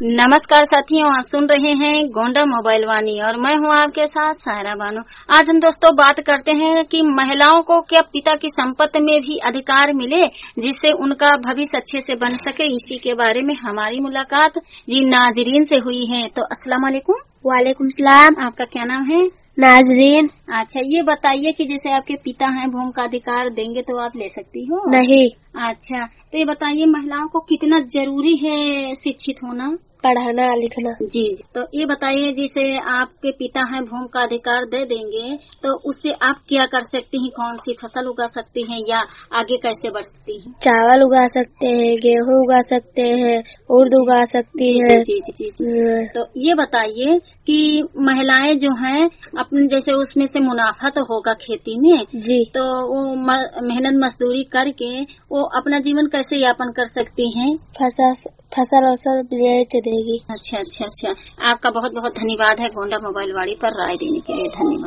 नमस्कार साथियों, आप सुन रहे हैं गोंडा मोबाइल वाणी और मैं हूं आपके साथ सायरा बानो। आज हम दोस्तों बात करते हैं कि महिलाओं को क्या पिता की संपत्ति में भी अधिकार मिले जिससे उनका भविष्य अच्छे से बन सके। इसी के बारे में हमारी मुलाकात जी नाजरीन से हुई है। तो अस्सलाम वालेकुम। वालेकुम सलाम। आपका क्या नाम है? नाजरीन। अच्छा, ये बताइए कि जैसे आपके पिता हैं, भूमि का अधिकार देंगे तो आप ले सकती हो? नहीं। अच्छा, तो ये बताइए महिलाओं को कितना जरूरी है शिक्षित होना, पढ़ना लिखना? जी। तो ये बताइए जैसे आपके पिता हैं, भूमि का अधिकार दे देंगे तो उससे आप क्या कर सकती हैं? कौन सी फसल उगा सकती हैं या आगे कैसे बढ़ सकती हैं? चावल उगा सकते हैं, गेहूँ उगा सकते हैं, उर्द उगा सकती है। जी जी जी जी। तो ये बताइए कि महिलाएं जो हैं अपने जैसे उसमें से मुनाफा तो होगा खेती में जी। तो वो मेहनत मजदूरी करके वो अपना जीवन कैसे यापन कर सकती हैं? फसल बेच देगी। अच्छा अच्छा अच्छा। आपका बहुत बहुत धन्यवाद है गोंडा मोबाइल वाणी पर राय देने के लिए। धन्यवाद।